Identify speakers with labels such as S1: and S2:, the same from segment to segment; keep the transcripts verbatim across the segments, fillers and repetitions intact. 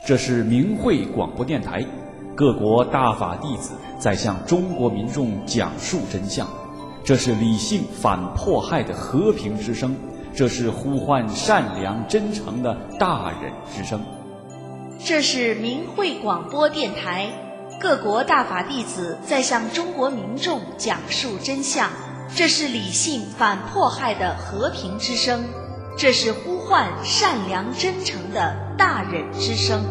S1: 这是明慧广播电台，各国大法弟子在向中国民众讲述真相。这是理性反迫害的和平之声，这是呼唤善良真诚的大忍之声。
S2: 这是明慧广播电台，各国大法弟子在向中国民众讲述真相。这是理性反迫害的和平之声，这是呼唤善良真诚的大忍之声。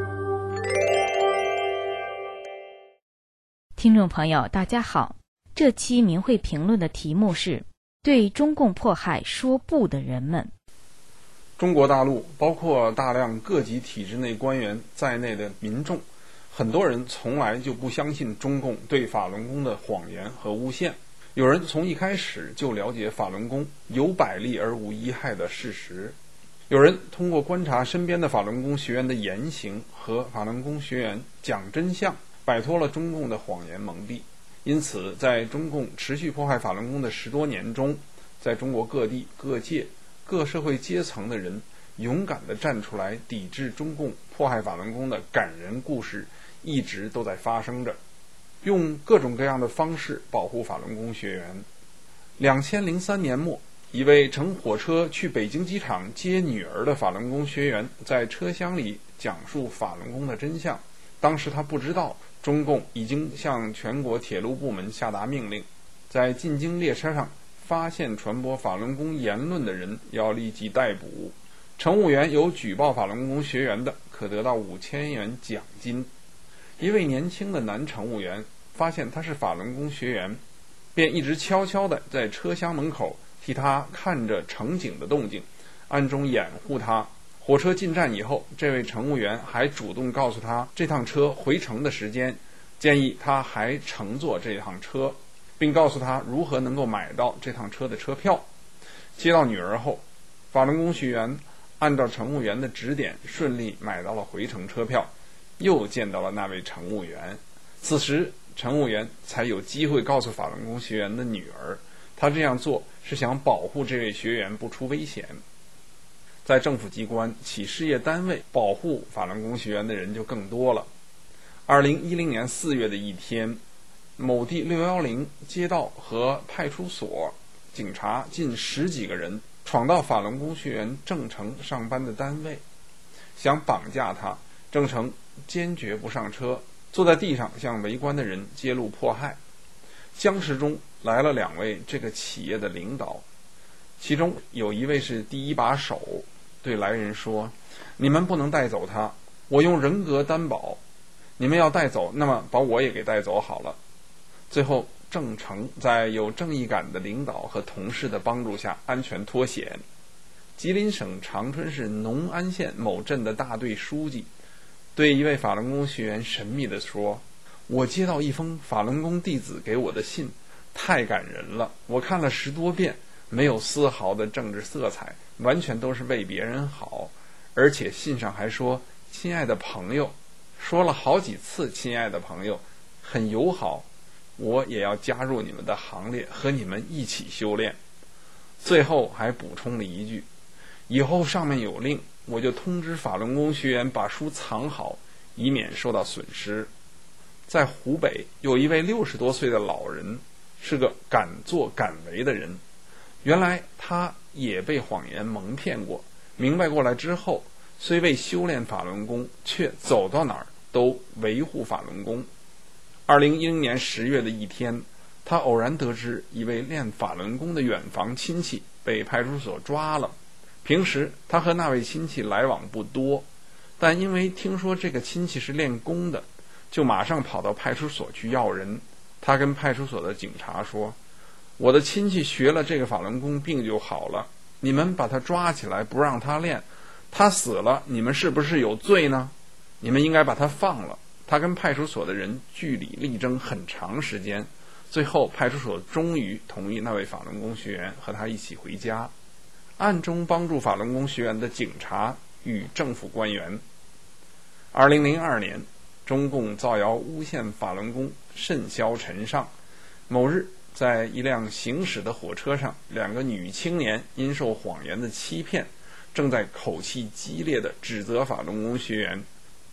S3: 听众朋友大家好，这期明慧评论的题目是对中共迫害说不的人们。
S4: 中国大陆包括大量各级体制内官员在内的民众，很多人从来就不相信中共对法轮功的谎言和诬陷。有人从一开始就了解法轮功有百利而无一害的事实，有人通过观察身边的法轮功学员的言行和法轮功学员讲真相，摆脱了中共的谎言蒙蔽。因此在中共持续迫害法轮功的十多年中，在中国各地各界各社会阶层的人勇敢地站出来抵制中共迫害法轮功的感人故事一直都在发生着，用各种各样的方式保护法轮功学员。两千零三年末，一位乘火车去北京机场接女儿的法轮功学员在车厢里讲述法轮功的真相。当时他不知道中共已经向全国铁路部门下达命令，在进京列车上发现传播法轮功言论的人要立即逮捕，乘务员有举报法轮功学员的可得到五千元奖金。一位年轻的男乘务员发现他是法轮功学员，便一直悄悄地在车厢门口替他看着乘警的动静，暗中掩护他。火车进站以后，这位乘务员还主动告诉他这趟车回程的时间，建议他还乘坐这趟车，并告诉他如何能够买到这趟车的车票。接到女儿后，法轮功学员按照乘务员的指点顺利买到了回程车票，又见到了那位乘务员。此时乘务员才有机会告诉法轮功学员的女儿，他这样做是想保护这位学员不出危险。在政府机关、企事业单位保护法轮功学员的人就更多了。二零一零年四月的一天，某地六一零街道和派出所警察近十几个人闯到法轮功学员郑成上班的单位，想绑架他。郑成坚决不上车，坐在地上向围观的人揭露迫害。僵持中来了两位这个企业的领导，其中有一位是第一把手，对来人说：你们不能带走他，我用人格担保，你们要带走，那么把我也给带走好了。最后郑成在有正义感的领导和同事的帮助下安全脱险。吉林省长春市农安县某镇的大队书记对一位法轮功学员神秘地说：我接到一封法轮功弟子给我的信，太感人了，我看了十多遍，没有丝毫的政治色彩，完全都是为别人好，而且信上还说亲爱的朋友，说了好几次亲爱的朋友，很友好，我也要加入你们的行列，和你们一起修炼。最后还补充了一句：以后上面有令，我就通知法轮功学员把书藏好，以免受到损失。在湖北有一位六十多岁的老人，是个敢作敢为的人。原来他也被谎言蒙骗过，明白过来之后，虽未修炼法轮功，却走到哪儿都维护法轮功。二零一零年十月的一天，他偶然得知一位练法轮功的远房亲戚被派出所抓了。平时他和那位亲戚来往不多，但因为听说这个亲戚是练功的，就马上跑到派出所去要人。他跟派出所的警察说：我的亲戚学了这个法轮功，病就好了，你们把他抓起来不让他练，他死了，你们是不是有罪呢？你们应该把他放了。他跟派出所的人据理力争很长时间，最后派出所终于同意那位法轮功学员和他一起回家。暗中帮助法轮功学员的警察与政府官员。二零零二年，中共造谣诬陷法轮功甚嚣尘上。某日，在一辆行驶的火车上，两个女青年因受谎言的欺骗，正在口气激烈地指责法轮功学员。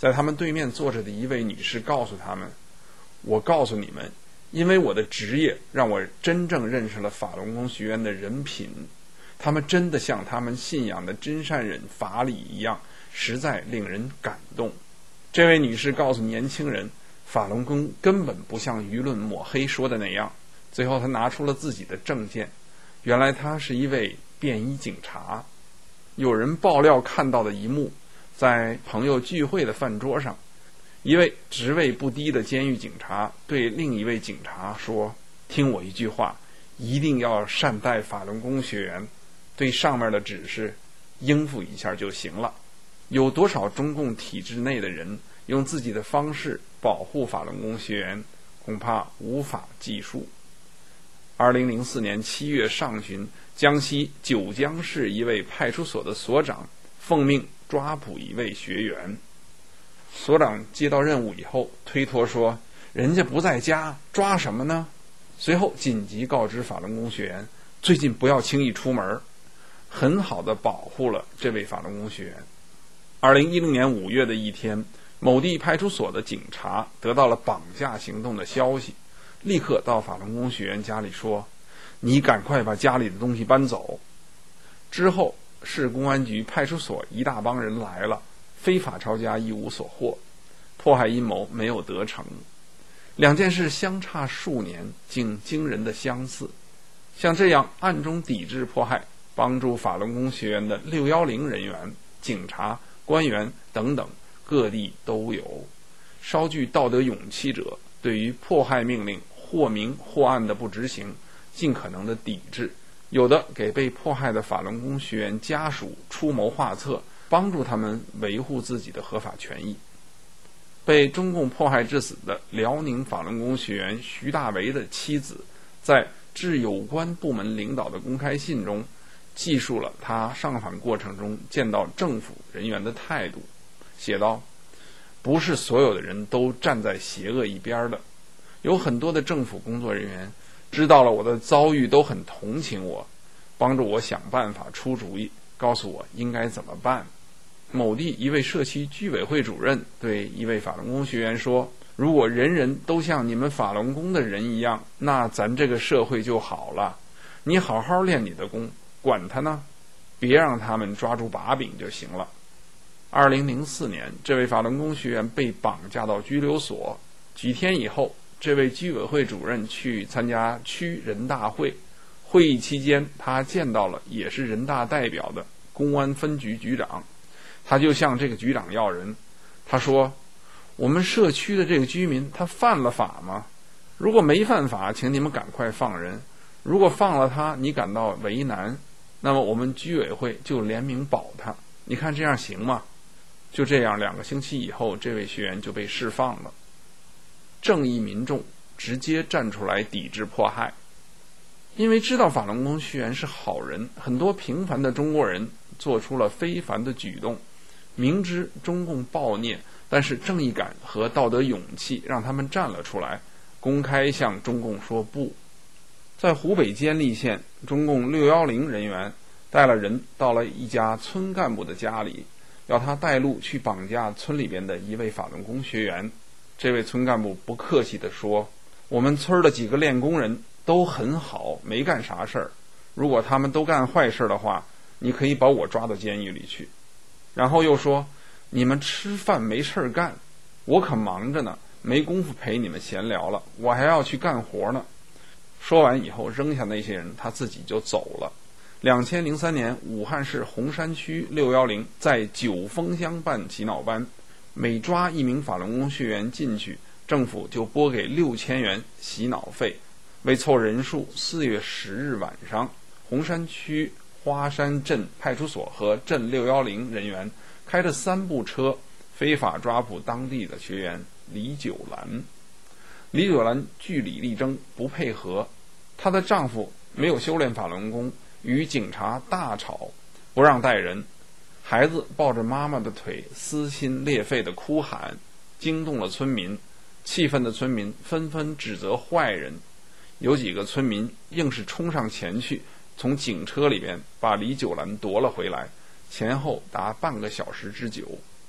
S4: 在他们对面坐着的一位女士告诉他们，我告诉你们，因为我的职业让我真正认识了法轮功学员的人品，他们真的像他们信仰的真善忍法理一样，实在令人感动。这位女士告诉年轻人，法轮功根本不像舆论抹黑说的那样。最后她拿出了自己的证件，原来她是一位便衣警察。有人爆料看到的一幕，在朋友聚会的饭桌上，一位职位不低的监狱警察对另一位警察说，听我一句话，一定要善待法轮功学员，对上面的指示应付一下就行了。有多少中共体制内的人用自己的方式保护法轮功学员，恐怕无法计数。二零零四年七月上旬，江西九江市一位派出所的所长奉命抓捕一位学员。所长接到任务以后推脱说，人家不在家，抓什么呢？随后紧急告知法轮功学员，最近不要轻易出门，很好的保护了这位法轮功学员。二零一零年五月的一天，某地派出所的警察得到了绑架行动的消息，立刻到法轮功学员家里说，你赶快把家里的东西搬走。之后市公安局派出所一大帮人来了，非法抄家一无所获，迫害阴谋没有得逞。两件事相差数年，竟惊人的相似。像这样暗中抵制迫害，帮助法轮功学员的六一零人员、警察、官员等等，各地都有。稍具道德勇气者，对于迫害命令或明或暗的不执行，尽可能的抵制，有的给被迫害的法轮功学员家属出谋划策，帮助他们维护自己的合法权益。被中共迫害致死的辽宁法轮功学员徐大为的妻子，在致有关部门领导的公开信中，记述了他上访过程中见到政府人员的态度，写道，不是所有的人都站在邪恶一边的，有很多的政府工作人员知道了我的遭遇，都很同情我，帮助我想办法出主意，告诉我应该怎么办。某地一位社区居委会主任对一位法轮功学员说，如果人人都像你们法轮功的人一样，那咱这个社会就好了。你好好练你的功，管他呢，别让他们抓住把柄就行了。二零零四年，这位法轮功学员被绑架到拘留所，几天以后，这位居委会主任去参加区人大会，会议期间他见到了也是人大代表的公安分局局长，他就向这个局长要人，他说，我们社区的这个居民他犯了法吗？如果没犯法，请你们赶快放人，如果放了他你感到为难，那么我们居委会就联名保他，你看这样行吗？就这样，两个星期以后，这位学员就被释放了。正义民众直接站出来抵制迫害，因为知道法轮功学员是好人，很多平凡的中国人做出了非凡的举动，明知中共暴虐，但是正义感和道德勇气让他们站了出来，公开向中共说不。在湖北监利县，中共六一零人员带了人到了一家村干部的家里，要他带路去绑架村里边的一位法轮功学员。这位村干部不客气地说，我们村的几个练功人都很好，没干啥事儿，如果他们都干坏事的话，你可以把我抓到监狱里去。然后又说，你们吃饭没事儿干，我可忙着呢，没工夫陪你们闲聊了，我还要去干活呢。说完以后扔下那些人，他自己就走了。两千零三年，武汉市洪山区六一零在九峰乡办洗脑班，每抓一名法轮功学员进去，政府就拨给六千元洗脑费。为凑人数，四月十日晚上，洪山区花山镇派出所和镇六一零人员开着三部车，非法抓捕当地的学员李九兰。李九兰据理力争，不配合，她的丈夫没有修炼法轮功，与警察大吵，不让带人。孩子抱着妈妈的腿，撕心裂肺的哭喊，惊动了村民。气愤的村民纷纷指责坏人，有几个村民硬是冲上前去，从警车里边把李九兰夺了回来，前后达半个小时之久。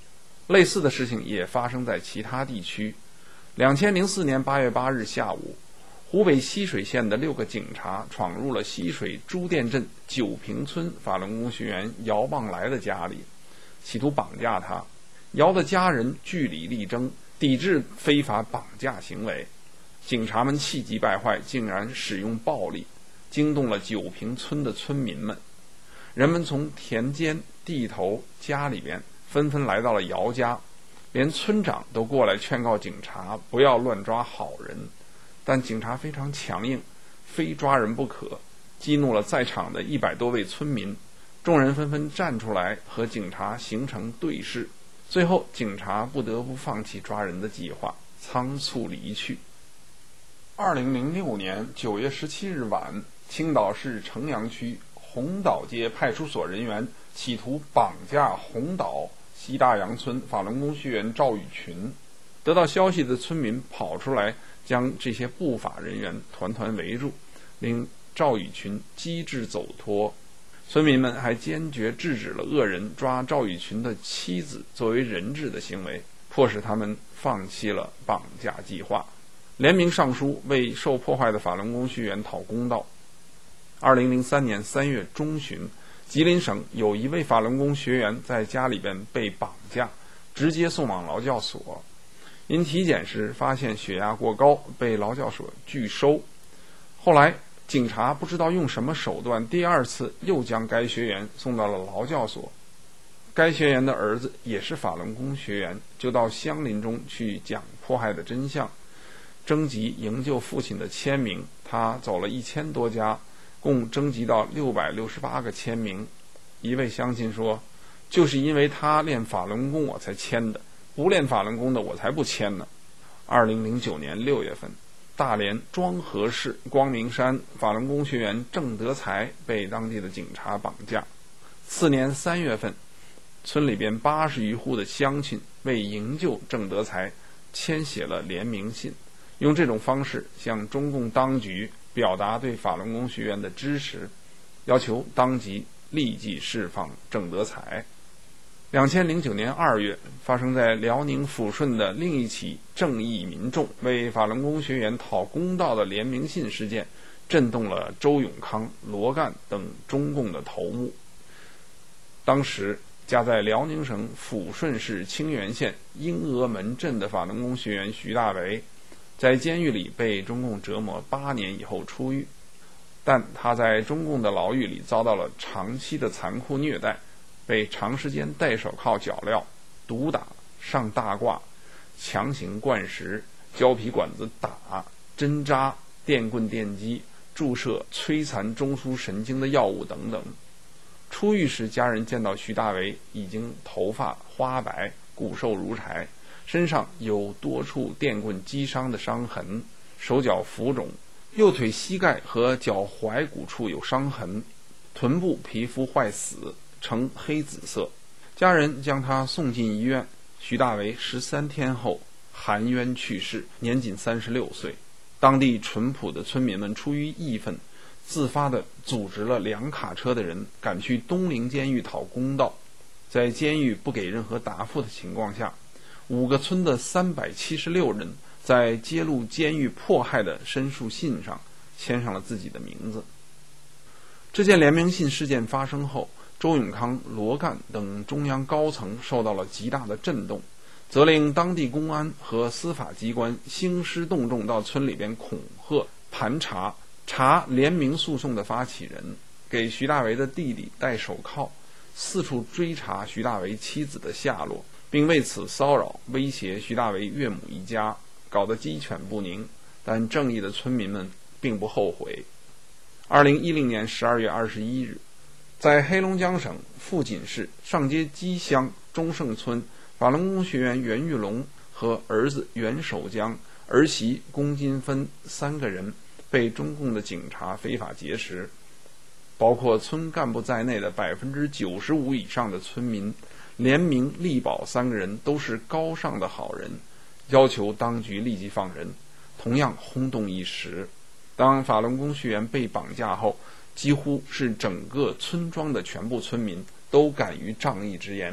S4: 类似的事情也发生在其他地区。两千零四年八月八日下午，湖北浠水县的六个警察闯入了浠水朱店镇九平村法轮功学员姚旺来的家里，企图绑架他。姚的家人据理力争，抵制非法绑架行为。警察们气急败坏，竟然使用暴力，惊动了九平村的村民们。人们从田间、地头、家里边纷纷来到了姚家，连村长都过来劝告警察不要乱抓好人。但警察非常强硬，非抓人不可，激怒了在场的一百多位村民。众人纷纷站出来和警察形成对视，最后警察不得不放弃抓人的计划，仓促离去。二零零六年九月十七日晚，青岛市城阳区红岛街派出所人员企图绑架红岛西大杨村法轮功学员赵雨群。得到消息的村民跑出来，将这些不法人员团团围住，令赵雨群机智走脱。村民们还坚决制止了恶人抓赵雨群的妻子作为人质的行为，迫使他们放弃了绑架计划，联名上书为受迫害的法轮功学员讨公道。二零零三年三月中旬，吉林省有一位法轮功学员在家里边被绑架，直接送往劳教所。因体检时发现血压过高，被劳教所拒收。后来警察不知道用什么手段，第二次又将该学员送到了劳教所。该学员的儿子也是法轮功学员，就到乡邻中去讲迫害的真相，征集营救父亲的签名。他走了一千多家，共征集到六百六十八个签名。一位乡亲说，就是因为他练法轮功我才签的，不练法轮功的我才不签呢。二零零九年六月份，大连庄河市光明山法轮功学员郑德才被当地的警察绑架。次年三月份，村里边八十余户的乡亲为营救郑德才签写了联名信，用这种方式向中共当局表达对法轮功学员的支持，要求当即立即释放郑德才。两千零九年二月，发生在辽宁抚顺的另一起正义民众为法轮功学员讨公道的联名信事件，震动了周永康、罗干等中共的头目。当时家在辽宁省抚顺市清源县英峨门镇的法轮功学员徐大为，在监狱里被中共折磨八年以后出狱，但他在中共的牢狱里遭到了长期的残酷虐待，被长时间戴手铐脚镣、毒打、上大挂、强行灌食、胶皮管子打、针扎、电棍电击、注射摧残中枢神经的药物等等。出狱时，家人见到徐大为已经头发花白，骨瘦如柴，身上有多处电棍击伤的伤痕，手脚浮肿，右腿膝盖和脚踝骨处有伤痕，臀部皮肤坏死，呈黑紫色。家人将他送进医院，徐大为十三天后含冤去世，年仅三十六岁。当地淳朴的村民们出于义愤，自发地组织了两卡车的人赶去东陵监狱讨公道。在监狱不给任何答复的情况下，五个村的三百七十六人在揭露监狱迫害的申诉信上签上了自己的名字。这件联名信事件发生后，周永康、罗干等中央高层受到了极大的震动，责令当地公安和司法机关兴师动众到村里边恐吓、盘查，查联名诉讼的发起人，给徐大为的弟弟戴手铐，四处追查徐大为妻子的下落，并为此骚扰、威胁徐大为岳母一家，搞得鸡犬不宁。但正义的村民们并不后悔。二零一零年十二月二十一日，在黑龙江省富锦市上街基乡中盛村，法轮功学员袁玉龙和儿子袁守江、儿媳龚金芬三个人被中共的警察非法劫持，包括村干部在内的百分之九十五以上的村民联名力保三个人都是高尚的好人，要求当局立即放人，同样轰动一时。当法轮功学员被绑架后，几乎是整个村庄的全部村民都敢于仗义直言，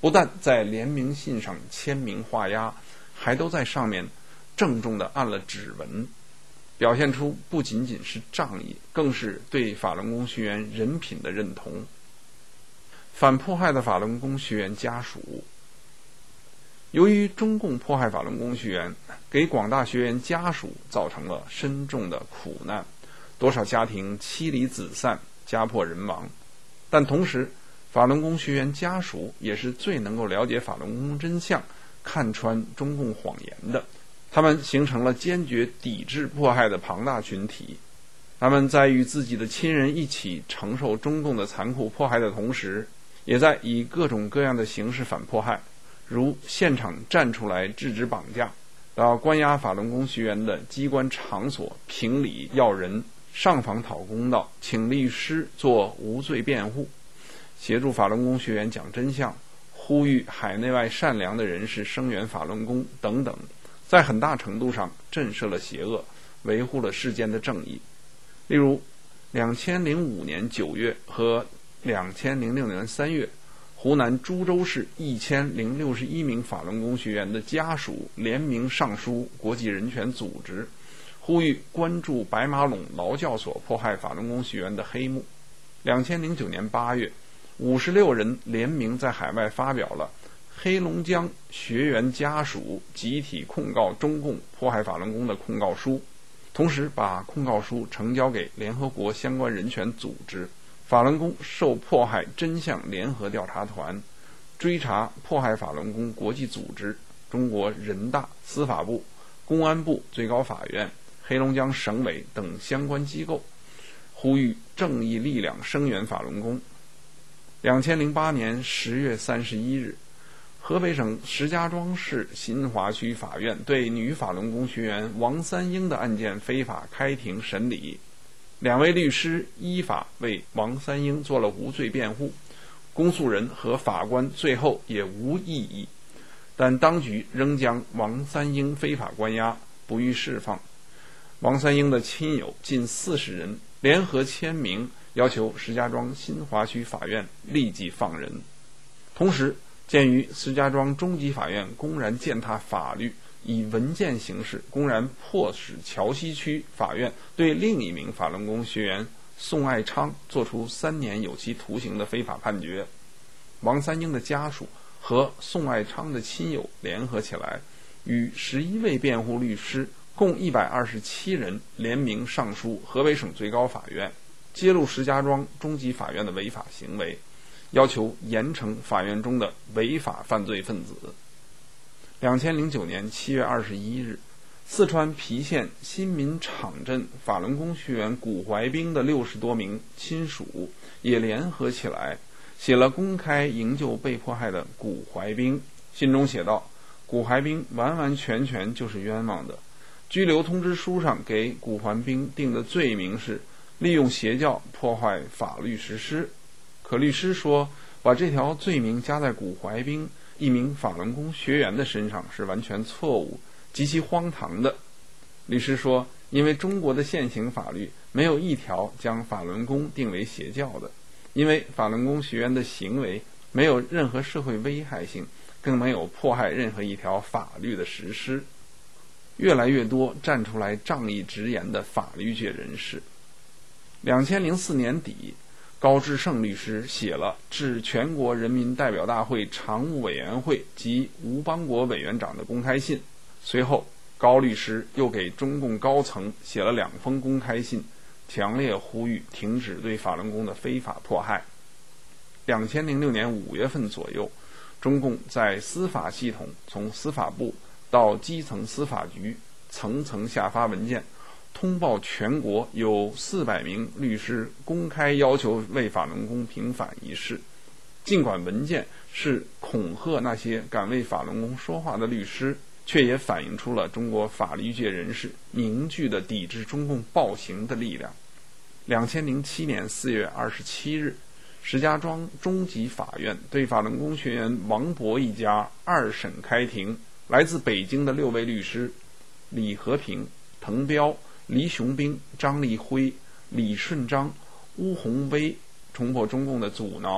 S4: 不但在联名信上签名画押，还都在上面郑重地按了指纹，表现出不仅仅是仗义，更是对法轮功学员人品的认同。反迫害的法轮功学员家属，由于中共迫害法轮功学员，给广大学员家属造成了深重的苦难，多少家庭妻离子散，家破人亡。但同时，法轮功学员家属也是最能够了解法轮功真相，看穿中共谎言的。他们形成了坚决抵制迫害的庞大群体。他们在与自己的亲人一起承受中共的残酷迫害的同时，也在以各种各样的形式反迫害，如现场站出来制止绑架，到关押法轮功学员的机关场所评理要人，上访讨公道，请律师做无罪辩护，协助法轮功学员讲真相，呼吁海内外善良的人士声援法轮功等等，在很大程度上震慑了邪恶，维护了世间的正义。例如两千零五年九月和两千零六年三月，湖南株洲市一千零六十一名法轮功学员的家属联名上书国际人权组织，呼吁关注白马陇劳教所迫害法轮功学员的黑幕。两千零九年八月，五十六人联名在海外发表了黑龙江学员家属集体控告中共迫害法轮功的控告书，同时把控告书呈交给联合国相关人权组织法轮功受迫害真相联合调查团、追查迫害法轮功国际组织、中国人大、司法部、公安部、最高法院、黑龙江省委等相关机构，呼吁正义力量声援法轮功。两千零八年十月三十一日，河北省石家庄市新华区法院对女法轮功学员王三英的案件非法开庭审理，两位律师依法为王三英做了无罪辩护，公诉人和法官最后也无异议，但当局仍将王三英非法关押，不予释放。王三英的亲友近四十人联合签名，要求石家庄新华区法院立即放人。同时，鉴于石家庄中级法院公然践踏法律，以文件形式公然迫使桥西区法院对另一名法轮功学员宋爱昌作出三年有期徒刑的非法判决，王三英的家属和宋爱昌的亲友联合起来，与十一位辩护律师共一百二十七人联名上书河北省最高法院，揭露石家庄中级法院的违法行为，要求严惩法院中的违法犯罪分子。两千零九年七月二十一日，四川郫县新民场镇法轮功学员谷怀兵的六十多名亲属也联合起来，写了公开营救被迫害的谷怀兵。信中写道：谷怀兵完完全全就是冤枉的。拘留通知书上给谷怀兵定的罪名是利用邪教破坏法律实施，可律师说把这条罪名加在谷怀兵一名法轮功学员的身上是完全错误，极其荒唐的。律师说，因为中国的现行法律没有一条将法轮功定为邪教的，因为法轮功学员的行为没有任何社会危害性，更没有迫害任何一条法律的实施。越来越多站出来仗义直言的法律界人士。两千零四年底，高志胜律师写了致全国人民代表大会常务委员会及吴邦国委员长的公开信。随后，高律师又给中共高层写了两封公开信，强烈呼吁停止对法轮功的非法迫害。两千零六年五月份左右，中共在司法系统从司法部到基层司法局层层下发文件，通报全国有四百名律师公开要求为法轮功平反一事。尽管文件是恐吓那些敢为法轮功说话的律师，却也反映出了中国法律界人士凝聚的抵制中共暴行的力量。两千零七年四月二十七日，石家庄中级法院对法轮功学员王博一家二审开庭，来自北京的六位律师李和平、滕彪、黎雄兵、张立辉、李顺章、邬鸿威冲破中共的阻挠，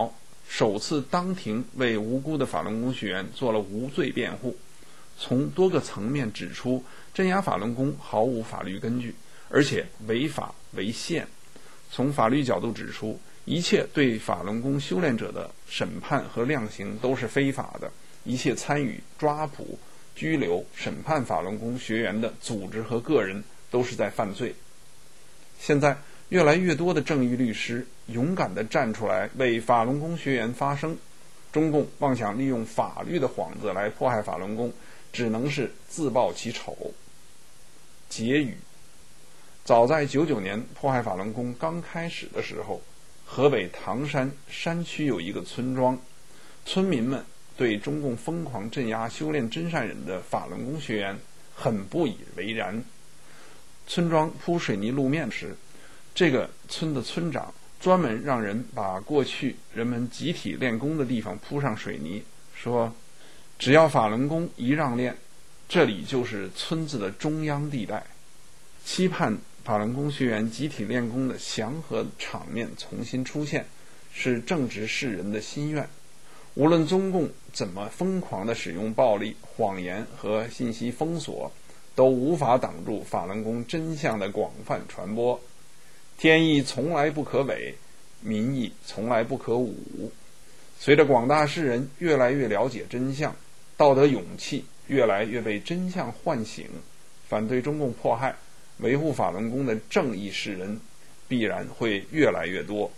S4: 首次当庭为无辜的法轮功学员做了无罪辩护，从多个层面指出镇压法轮功毫无法律根据，而且违法违宪。从法律角度指出，一切对法轮功修炼者的审判和量刑都是非法的，一切参与抓捕、拘留、审判法轮功学员的组织和个人都是在犯罪。现在越来越多的正义律师勇敢地站出来为法轮功学员发声，中共妄想利用法律的幌子来迫害法轮功，只能是自曝其丑。结语：早在九九年迫害法轮功刚开始的时候，河北唐山山区有一个村庄，村民们对中共疯狂镇压修炼真善忍的法轮功学员很不以为然。村庄铺水泥路面时，这个村的村长专门让人把过去人们集体练功的地方铺上水泥，说只要法轮功一让练，这里就是村子的中央地带，期盼法轮功学员集体练功的祥和场面重新出现，是正直世人的心愿。无论中共怎么疯狂地使用暴力、谎言和信息封锁，都无法挡住法轮功真相的广泛传播。天意从来不可违，民意从来不可侮。随着广大世人越来越了解真相，道德勇气越来越被真相唤醒，反对中共迫害、维护法轮功的正义世人必然会越来越多。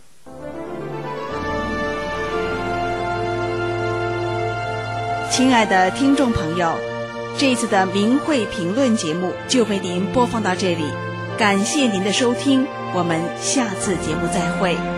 S5: 亲爱的听众朋友，这一次的明慧评论节目就为您播放到这里，感谢您的收听，我们下次节目再会。